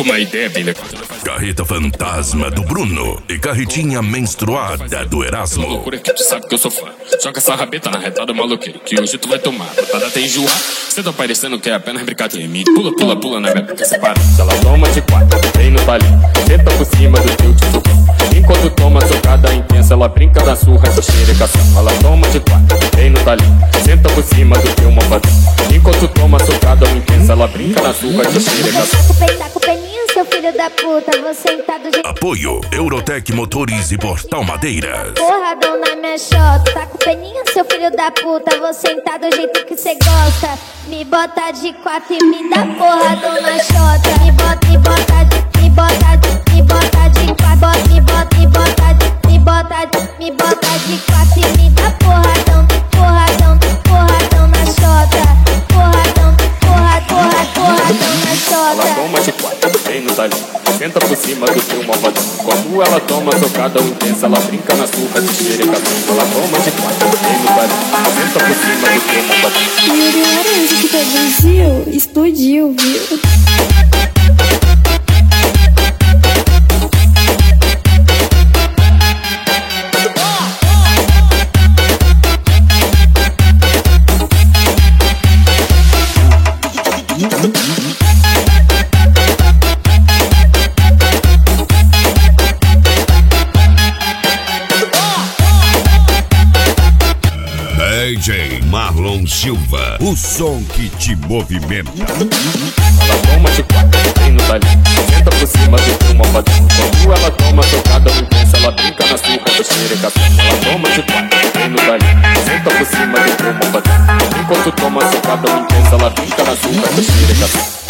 com uma ideia bem legal. Carreta fantasma do Bruno e carretinha menstruada do Erasmo. Loucura que tu sabe que eu sou fã. Joga essa rabeta na retada maloqueiro, que hoje tu vai tomar. Botada até enjoar. Cê tá parecendo que é apenas brincadeira. Me pula, pula, pula na minha boca separada. Ela toma de quatro, vem no talinho. Senta por cima do teu tio. Enquanto toma socada intensa, ela brinca da surra de xerecação. Ela toma de quatro, vem no talinho. Senta por cima do teu malvadão. Enquanto toma socada intensa, ela brinca na surra de xerecação. Tá com peninho, seu filho da puta. Vou sentar do jeito. Apoio Eurotec Motores e Portal Madeiras. Porradão na minha xota. Tá com peninho, seu filho da puta. Vou sentar do jeito que cê gosta. Me bota de quatro e me dá porradão na xota. Me bota de quatro. Me bota de quatro e me dá porradão na xota. Porradão na xota. Ela toma de quatro, vem no talinho. Senta por cima do teu malvadão. Quando ela toma socada intensa, ela brinca na surra de xerecação. Ela toma de quatro, vem no talinho. Senta por cima do teu malvadão. Yuri Laranja que produziu, explodiu, viu? DJ Marlon Silva, o som que te movimenta. Ela toma de quatro, vem no talinho. Senta por cima do teu malvadão. Quando ela toma socada intensa, ela brinca na surra de xerecação. Ela toma de quatro, vem no talinho. Senta por cima do teu malvadão. Enquanto toma socada intensa, ela brinca na surra de xerecação.